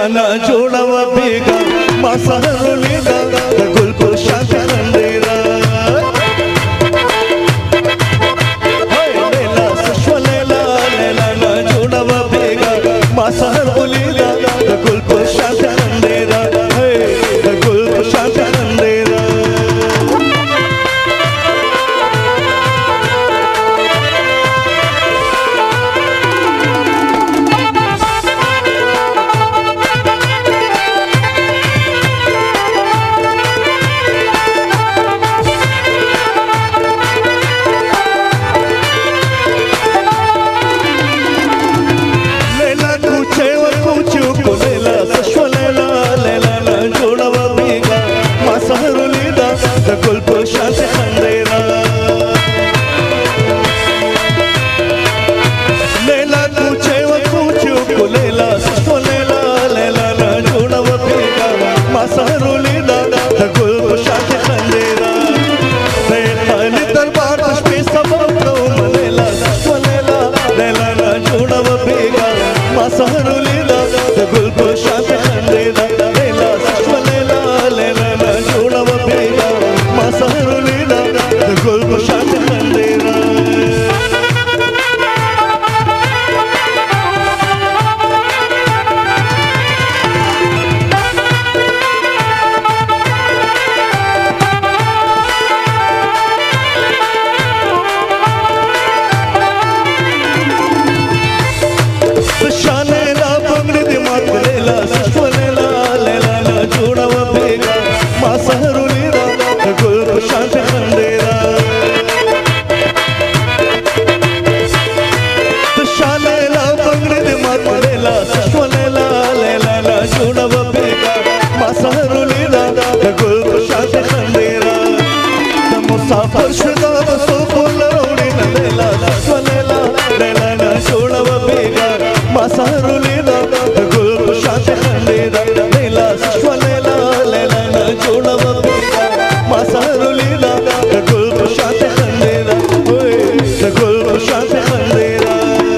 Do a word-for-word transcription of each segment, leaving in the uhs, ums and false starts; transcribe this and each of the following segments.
लेलाना जोड़व बेगा मासहरुलीदा गुलकुल शांति खंडेरा लेला सश्वलेला लेलाना जोड़व बेगा मासहरुलीदा गुलकुल शांति खंडेरा गुलकुल शांति खंडेरा गुलकुल शांति खंडेरा लेला पूछे व पूछू कुलेला सश्वलेला लेला ना जोड़व बेगा मासहरुलीदा गुलकुल शांति खंडेरा खाली दरबार पुष्पे सबको मलेला सश्वलेला लेला ना जोड़व बेगा मासहरुलीदा गुलकुल शांति खंडेरा लेला सश्वलेला लेला ना जोड़व बेगा मासहरुलीदा गुलकुल शांति खंडेरा शानेला पंगड़ी दिमाग लेला सश्वलेला लेला ना जोड़व बेगा मासहरुलीदा गुलकुल शांति खंडेरा शानेला पंगड़ी दिमाग लेला सश्वलेला लेला ना जोड़व बेगा मासहरुलीदा गुलकुल शांति खंडेरा मुसाफिर शुदा सोपुल रोड़ी न लेला सश्वलेला लेला ना जोड़व बेगा मासहरुलीदा गुलकुल शांति खंडेरा लेला सश्वलेला लेला ना जोड़व बेगा मासहरुलीदा गुलकुल शांति खंडेरा गुलकुल शांति खंडेरा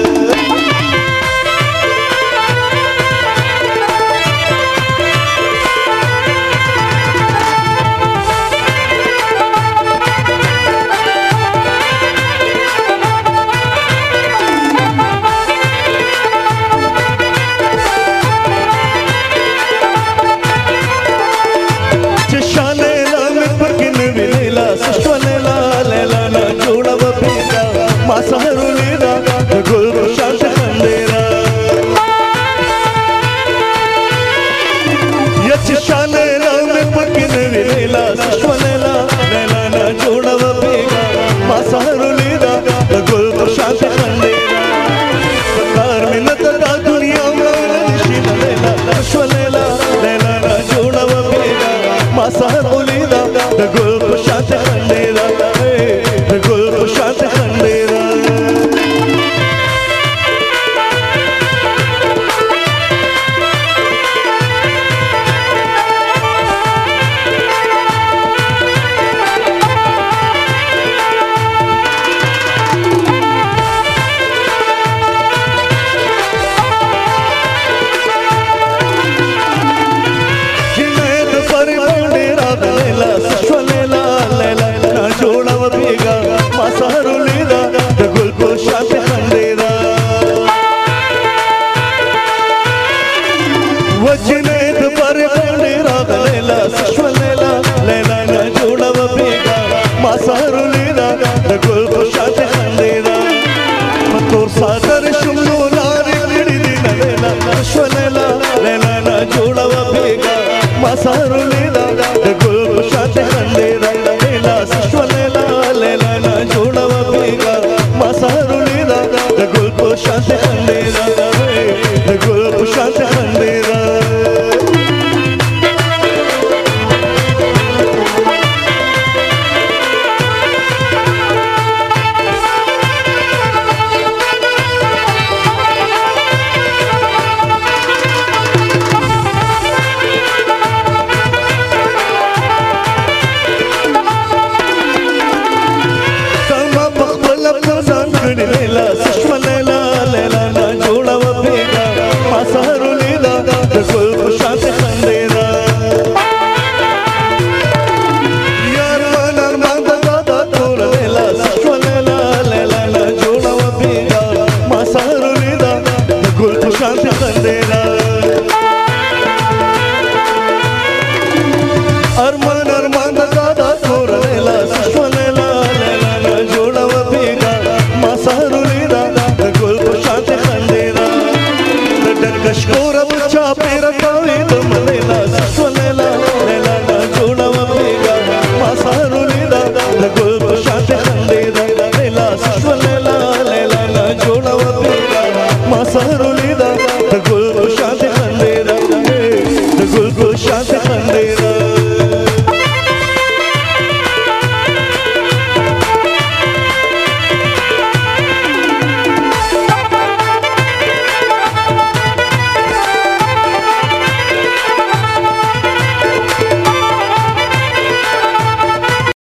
सश्वलेला लेला ना जोड़व बेगा मासहरुलीदा गुलकुल शांति खंडेरा यच शानेला में पकिन लेला सश्वलेला लेला ना जोड़व बेगा मासहरुलीदा गुलकुल शांति खंडेरा कार मिन्नत का दुनिया में निशी लेला सश्वलेला लेला ना जोड़व बेगा मासहरुलीदा गुलकुल शांति खंडेरा गुलकुल शांति खंडेरा सश्वलेला लेला ना जोड़व बेगा मासहरुलीदा गुलकुल शांति खंडेरा वजनेद पर खंडेरा लेला सश्वलेला लेला ना जोड़व बेगा मासहरुलीदा गुलकुल शांति खंडेरा तोर सादर शुमलो लारी लिड़ी लेला सश्वलेला लेला ना जोड़व बेगा मासहरुलीदा गुलकुल शांति खंडेरा लेला सश्वलेला लेला ना जोड़व बेगा मासहरुलीदा गुलकुल शांति खंडेरा गुलकुल शांति खंडेरा خندینا ارمان ارمان دادا تور لیلا سشو لیلا لیلا نا جوڑا و بیگا ما سهرو لیدا گل پشانت خندینا ڈرکش کو رب چا پیرا کاوی تم لیلا سشو لیلا